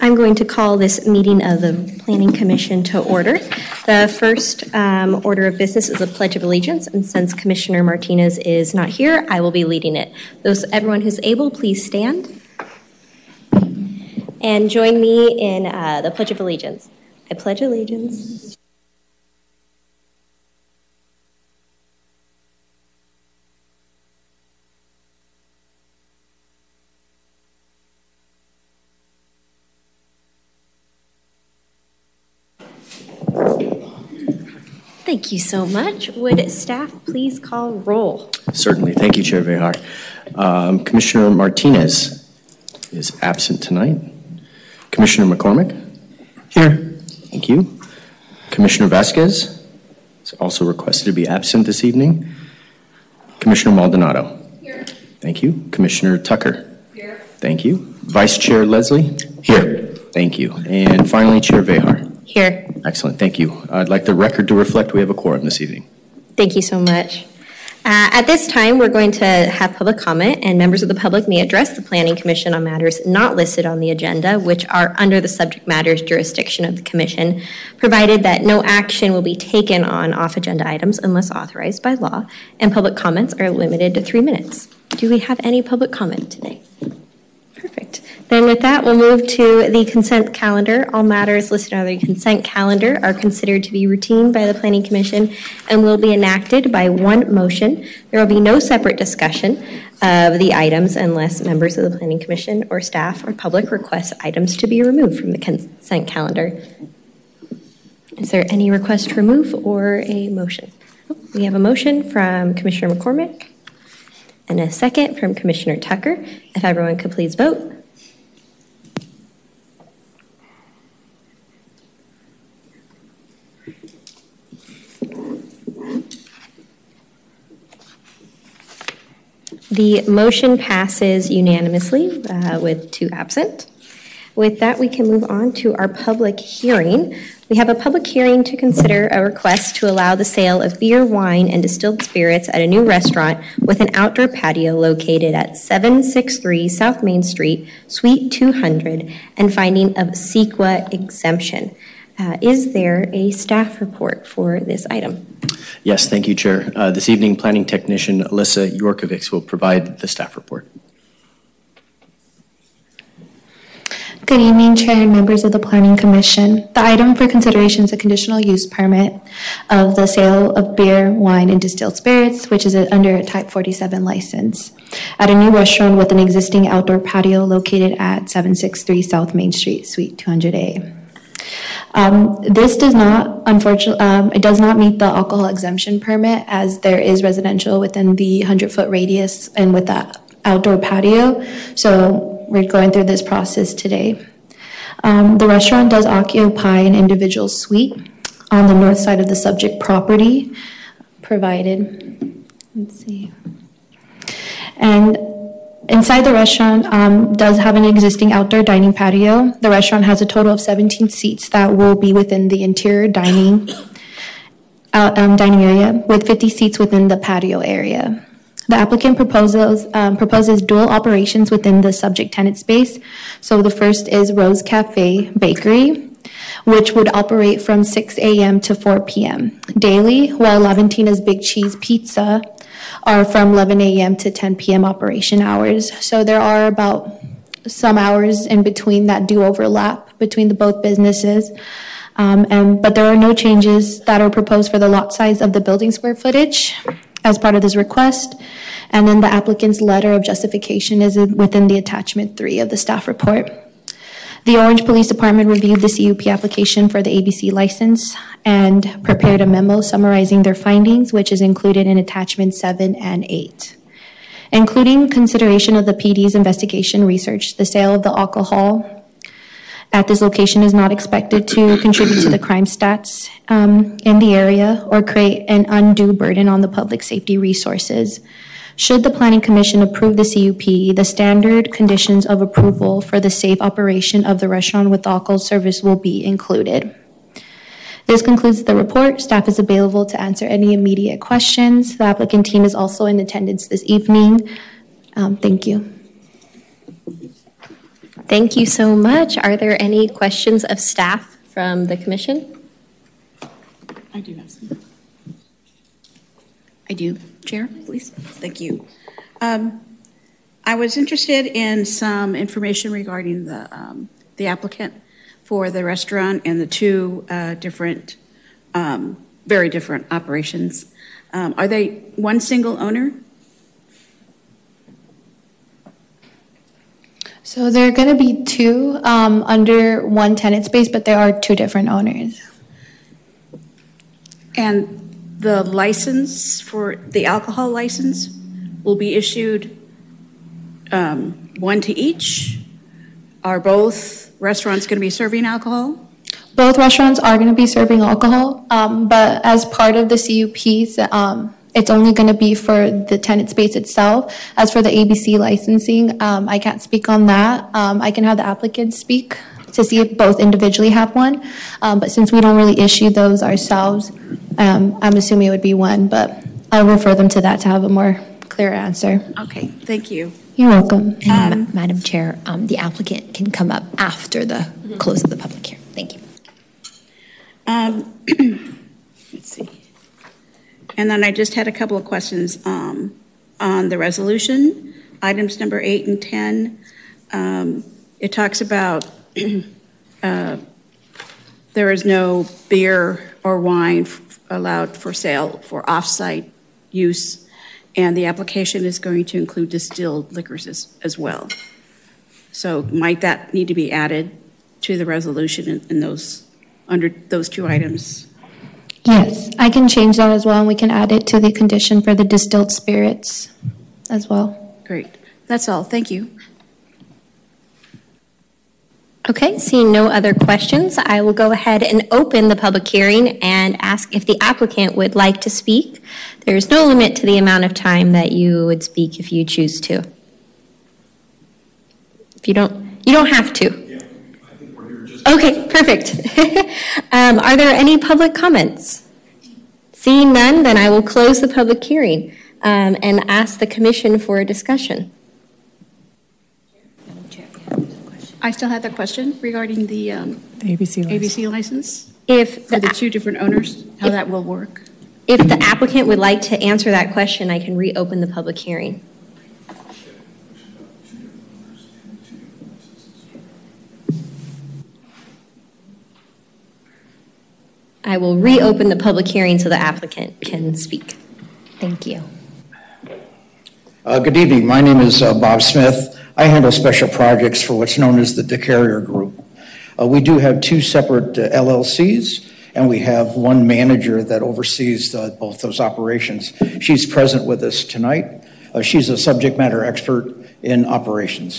I'm going to call this meeting of the Planning Commission to order. The first order of business is a Pledge of Allegiance, and since Commissioner Martinez is not here, I will be leading it. Everyone who's able, please stand and join me in the Pledge of Allegiance. I pledge allegiance. Thank you so much. Would staff please call roll? Certainly. Thank you, Chair Behar. Commissioner Martinez is absent tonight. Commissioner McCormick? Here. Thank you. Commissioner Vasquez is also requested to be absent this evening. Commissioner Maldonado? Here. Thank you. Commissioner Tucker? Here. Thank you. Vice Chair Leslie? Here. Thank you. And finally, Chair Behar? Here. Excellent. Thank you. I'd like the record to reflect we have a quorum this evening. Thank you so much. At this time, we're going to have public comment, and members of the public may address the Planning Commission on matters not listed on the agenda, which are under the subject matter's jurisdiction of the Commission, provided that no action will be taken on off-agenda items unless authorized by law, and public comments are limited to 3 minutes. Do we have any public comment today? Perfect. Then with that, we'll move to the consent calendar. All matters listed on the consent calendar are considered to be routine by the Planning Commission and will be enacted by one motion. There will be no separate discussion of the items unless members of the Planning Commission or staff or public request items to be removed from the consent calendar. Is there any request to remove or a motion? We have a motion from Commissioner McCormick and a second from Commissioner Tucker. If everyone could please vote. The motion passes unanimously with 2 absent. With that, we can move on to our public hearing. We have a public hearing to consider a request to allow the sale of beer, wine, and distilled spirits at a new restaurant with an outdoor patio located at 763 South Main Street, Suite 200, and finding of CEQA exemption. Is there a staff report for this item? Yes, thank you, Chair. This evening, Planning Technician Alyssa Yorkovics will provide the staff report. Good evening, Chair and members of the Planning Commission. The item for consideration is a conditional use permit of the sale of beer, wine, and distilled spirits, which is under a Type 47 license, at a new restaurant with an existing outdoor patio located at 763 South Main Street, Suite 200A. This does not, unfortunately, it does not meet the alcohol exemption permit, as there is residential within the 100-foot radius and with that outdoor patio. So we're going through this process today. The restaurant does occupy an individual suite on the north side of the subject property provided. Let's see. And inside the restaurant does have an existing outdoor dining patio. The restaurant has a total of 17 seats that will be within the interior dining area, with 50 seats within the patio area. The applicant proposes dual operations within the subject tenant space. So the first is Rose Cafe Bakery, which would operate from 6 a.m. to 4 p.m. daily, while Laventina's Big Cheese Pizza are from 11 a.m. to 10 p.m. operation hours. So there are about some hours in between that do overlap between the both businesses. But there are no changes that are proposed for the lot size of the building square footage as part of this request. And then the applicant's letter of justification is within the attachment 3 of the staff report. The Orange Police Department reviewed the CUP application for the ABC license and prepared a memo summarizing their findings, which is included in attachment 7 and 8. Including consideration of the PD's investigation research, the sale of the alcohol at this location is not expected to contribute to the crime stats in the area or create an undue burden on the public safety resources. Should the Planning Commission approve the CUP, the standard conditions of approval for the safe operation of the restaurant with alcohol service will be included. This concludes the report. Staff is available to answer any immediate questions. The applicant team is also in attendance this evening. Thank you. Thank you so much. Are there any questions of staff from the commission? I do have some. I do, Chair, please. Thank you. I was interested in some information regarding the applicant for the restaurant and the two different, very different operations. Are they one single owner? So there are going to be two under one tenant space, but there are two different owners. And the license for the alcohol license will be issued one to each? Are both restaurants going to be serving alcohol? Both restaurants are going to be serving alcohol, but as part of the CUPs, it's only going to be for the tenant space itself. As for the ABC licensing, I can't speak on that. I can have the applicant speak to see if both individually have one. But since we don't really issue those ourselves, I'm assuming it would be one, but I'll refer them to that to have a more clear answer. Okay, thank you. You're welcome. And Madam Chair, the applicant can come up after the close of the public hearing. Thank you. Let's see. And then I just had a couple of questions on the resolution, items number 8 and 10. It talks about there is no beer or wine allowed for sale for off-site use, and the application is going to include distilled liquors as well. So might that need to be added to the resolution in those, under those two items? Yes, I can change that as well, and we can add it to the condition for the distilled spirits as well. Great. That's all. Thank you. Okay, seeing no other questions, I will go ahead and open the public hearing and ask if the applicant would like to speak. There's no limit to the amount of time that you would speak if you choose to. If you don't have to. Yeah, I think we're here just. Okay, perfect. Are there any public comments? Seeing none, then I will close the public hearing and ask the commission for a discussion. I still had the question regarding the ABC license. If For the two different owners, how that will work. If the applicant would like to answer that question, I can reopen the public hearing. I will reopen the public hearing so the applicant can speak. Thank you. Good evening. My name is Bob Smith. I handle special projects for what's known as the DeCarrier Group. We do have two separate LLCs, and we have one manager that oversees both those operations. She's present with us tonight. She's a subject matter expert in operations.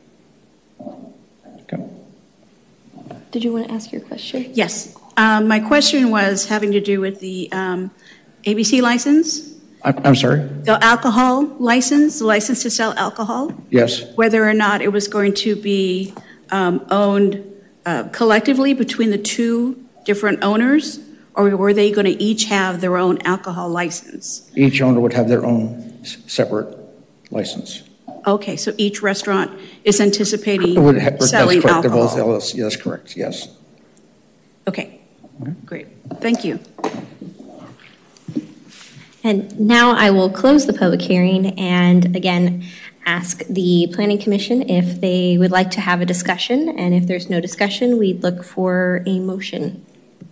Okay. Did you want to ask your question? Yes. My question was having to do with the ABC license. I'm sorry? The alcohol license, the license to sell alcohol. Yes. Whether or not it was going to be owned collectively between the two different owners, or were they going to each have their own alcohol license? Each owner would have their own separate license. Okay, so each restaurant is anticipating That's selling correct. They're both alcohol. LLC. That's correct, yes. Okay, great. Thank you. And now I will close the public hearing and again ask the Planning Commission if they would like to have a discussion. And if there's no discussion, we'd look for a motion.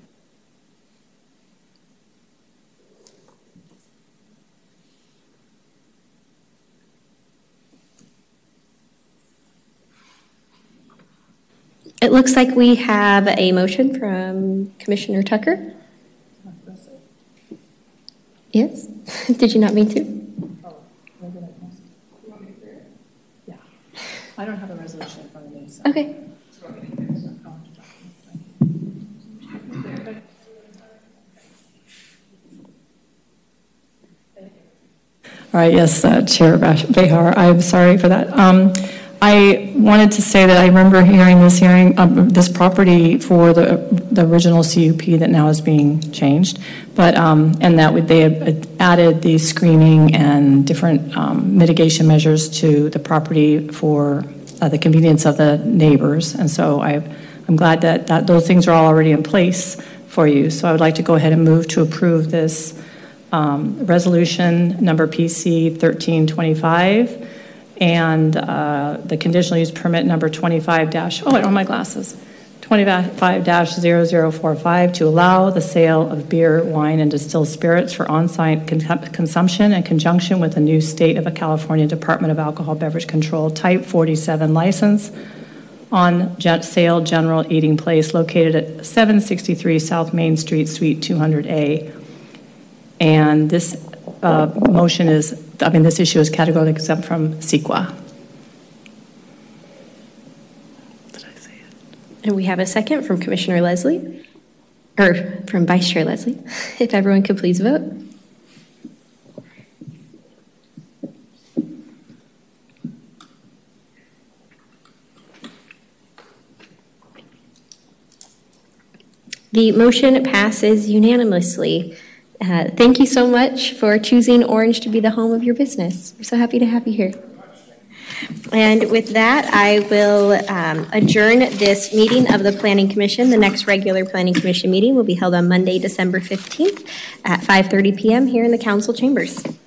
It looks like we have a motion from Commissioner Tucker. Yes? Did you not mean to? Yeah. I don't have a resolution in front of me. So. Okay. All right, yes, Chair Behar, I'm sorry for that. I wanted to say that I remember hearing this property for the original CUP that now is being changed, but and that they had added the screening and different mitigation measures to the property for the convenience of the neighbors. And so I'm glad that those things are all already in place for you. So I would like to go ahead and move to approve this resolution number PC 1325 and the conditional use permit number 25 dash, oh, I don't have my glasses, 25-0045 to allow the sale of beer, wine, and distilled spirits for on-site consumption in conjunction with the new State of California Department of Alcohol Beverage Control Type 47 license on sale general eating place located at 763 South Main Street, Suite 200A. And this this issue is categorically exempt from CEQA. And we have a second from Commissioner Leslie, or from Vice Chair Leslie. If everyone could please vote. The motion passes unanimously. Thank you so much for choosing Orange to be the home of your business. We're so happy to have you here. And with that, I will adjourn this meeting of the Planning Commission. The next regular Planning Commission meeting will be held on Monday, December 15th at 5:30 p.m. here in the council chambers.